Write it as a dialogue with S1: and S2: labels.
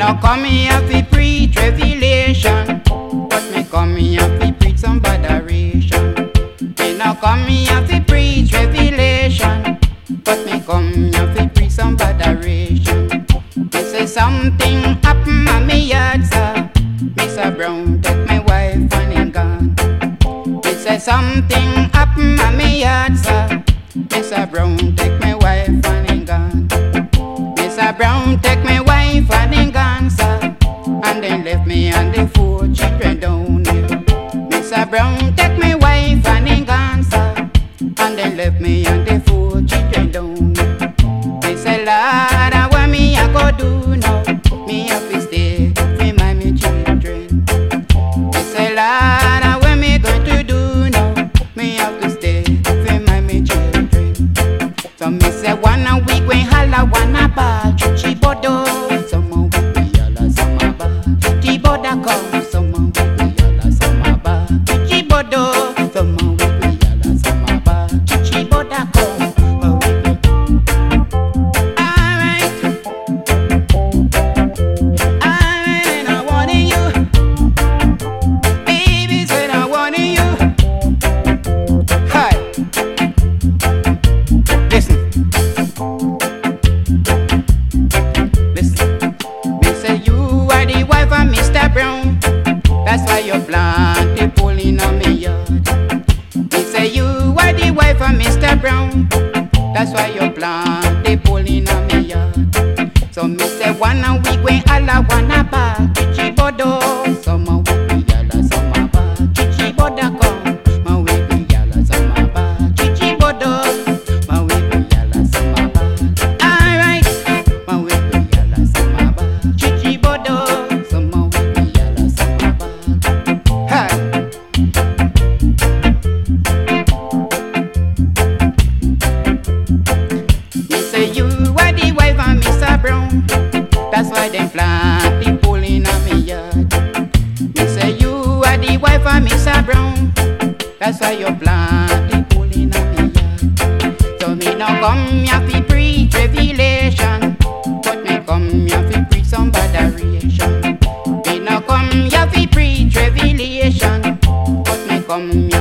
S1: no come here fi preach revelation, but me come here fi preach some botheration. Me no come here fi preach revelation, but me come here fi preach some botheration. Me say something happen at me yard, sir. Mr. Brown take my wife and him gone. Me say something happen at me yard, sir. Mr. Brown take my wife and him gone. Mr. Brown take my wife and him gone, sir, and then left me and the 4 children down here. Mr. Brown take my wife and him gone, sir, and then left me and the 4 children down here. Me say, Lord, what me a go do now? Me have to stay with my children. Me say, Lord, what me going to do now? Me have to stay with my children. So me say, 1 week when holla 1 ball, chichi bodo. Someone with me holla some ball, chichi boda come. Someone with me holla some ball, chichi bodo. Someone with me holla some ball, chichi boda come. That's why you plant the pole in me yard. Me say you are the wife of Mr. Brown. That's why you plant the pole in me yard. So me say 1 week when alla 1 bag, chichi bodo. Some week we alla some bag, chichi boda come. My week we alla some bag, chichi bodo. My week we alla some bag. Alright, my week we alla some bag, chichi bodo. That's why them plant the pole in me yard. Me say you are the wife of Mr. Brown. That's why you plant the pole in me yard. So me no come here fi preach revelation, but me come here fi preach some botheration. Me no come here fi preach revelation, but me come